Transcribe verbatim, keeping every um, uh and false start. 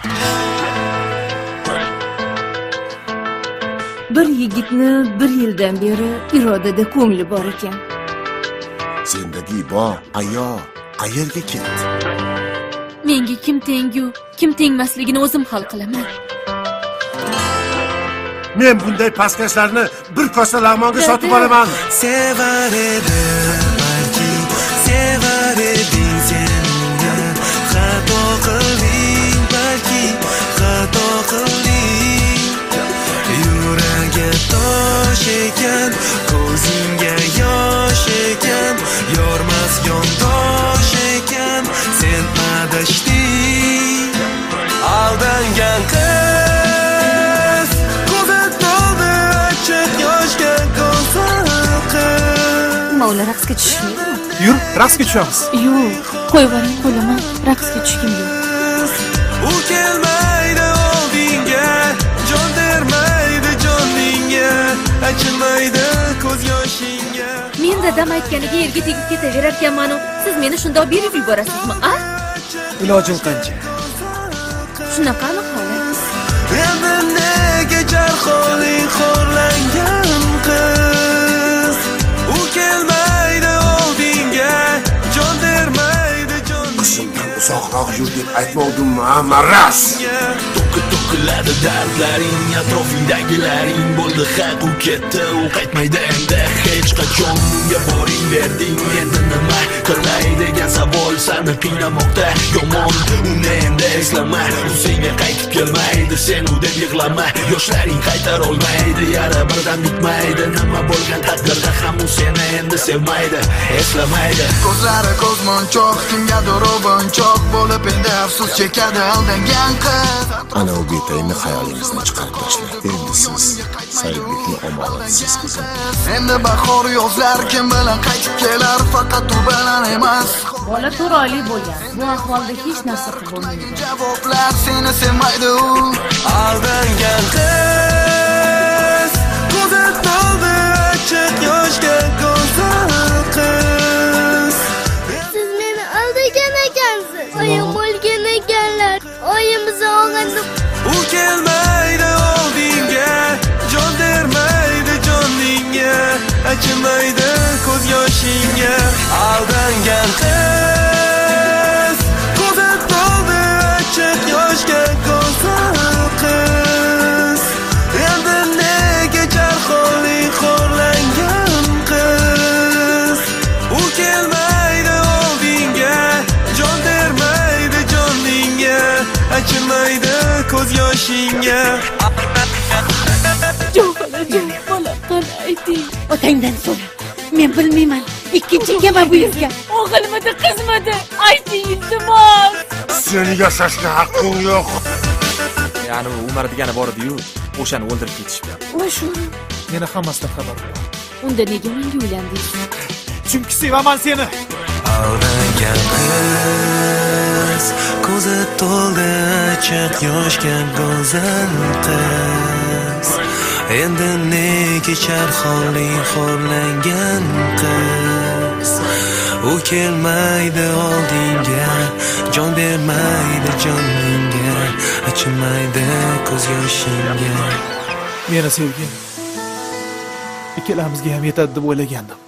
Bir yigitni bir yildan beri irodada ko'ngli bor ekan. Sendagi ibo ayo qayerga ketdi? Menga kim tengu, kim tengmasligini o'zim hal qilaman. Men bunday pastkashlarni bir kosa lag'monga sotib olaman. Sevar edim, balki sevar eding sen. Xato qilding, balki xato qilding. Yuragga tosh ekan, ko'zingga yosh ekan, yormas yondosh ekan, sen adashding. Aldangan qiz, ko'zi to'ldi achchiq yoshga go'zal qiz. Nima ular raqsga tushishmaydimi? Yur, raqsga tushamiz. Yo'q, qo'yib yuboring, qo'laman. Raqsga tushgim yo'q. U kelmaydi oldinga, jon bermaydi joningga, achinmaydi ko'z yoshingga. Men dadam aytganiga yerga tegib ketaverar ekanman-ku. Siz meni shundoq berib yuborasizmi, a? Ilojim qancha? Shunaqami holat? Endi nega jarxoling xorlangan qiz? U kelmaydi oldinga, jon bermaydi joningga. Qizimdan uzoqroq yur deb aytmovdimmi, maras? To'kib to'kiladi dardlaring, atrofingdagilaring bo'ldi haq, u ketdi, u qaytmaydi endi hech qachon. Unga boring berding, endi nima qilay degan savol seni qiynamoqda. Yomon, uni endi eslama, u senga qaytib kelmaydi, sen u deb yig'lama. Yoshlaring qaytar olmaydi, yara birdan bitmaydi. Nima bo'lgan taqdirda ham u seni endi sevmaydi, eslamaydi. Ko'zlari ko'zmonchoq, kimgadir o'bonchoq bo'lib endi afsus chekadi aldangan qiz. Ana u betayni xayolingizdan chiqarib tashlang. Endi siz Saidbekni omonatsiz qizim. Endi bahor yozlar kim bilan qaytib kelar, faqat u bilan emas. Bola to'rayli bo'lgan. Bu ahvolda hech narsa qilib bo'lmaydi. Javoblar seni sevmaydi u. Aldangan qiz, ko'zi to'ldi achchiq yoshga go'zal qiz. Siz meni aldagan ekansiz. Oyim o'lgan ekanlar. Oyim sog'indi. U kelmaydi oldinga, jon bermaydi joningga, achinmaydi ko'z yoshingga. Aldangan qiz, ko'zi to'ldi achchiq yoshga go'zal qiz. Endi nega jarxoling xorlangan qiz? U kelmaydi oldinga, jon bermaydi joningga, achinmaydi ko'z yoshingga. Yo'q, jon, bola, qani ayting. Otangdan so'ra. Men bilmayman. Ikkinchi kim bu yerga? O'g'ilmidi, qizmidi? Ayting, iltimos. Seni yashashga haqqing yo'q. Ya'ni Umar degani bor edi-yu, o'shani o'ldirib ketishgan. Va shu. Meni hammasidan xabar bor. Unda nega menga uylandingiz? Chunki sevaman seni. Aldangan qiz, ko'zi to'ldi achchiq yoshga go'zal qiz. Endi nega jarxoling xorlangan qiz? U kelmaydi oldinga, jon bermaydi joningga, achinmaydi ko'z yoshingga. Meni sevgin ikkalamizga ham yetadi deb o'ylagandim.